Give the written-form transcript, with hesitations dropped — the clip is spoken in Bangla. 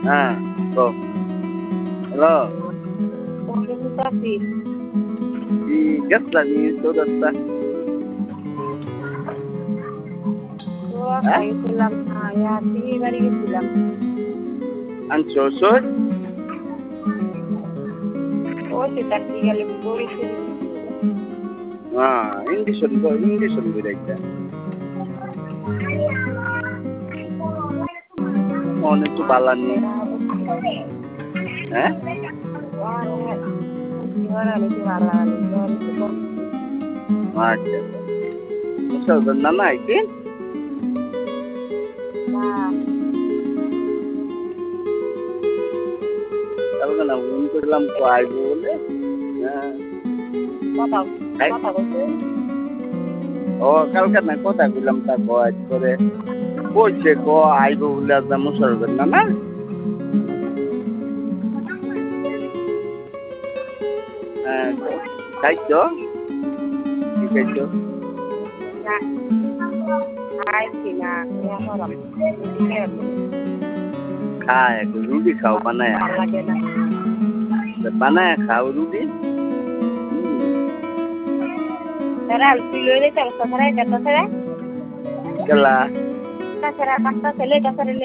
হ্যাঁ তো হ্যালো কি গেছলা নি তো রাস্তা হ্যাঁ আনছো ওষুধ হ্যাঁ ইংলিশন করে একটা মনে একটু বালানি হ্যাঁ আচ্ছা মুসলমান না না আইছি কালকে না ফোন করলাম তো আইবো বলে হ্যাঁ ও কালকে না কথা বললাম তা বয়স করে কইছে ক আইবো বলে আজ মুসলমান না না হ্যাঁ খাইছো কি খাইছো খায় রুটি খাও বানায় খাও রুটি কেলা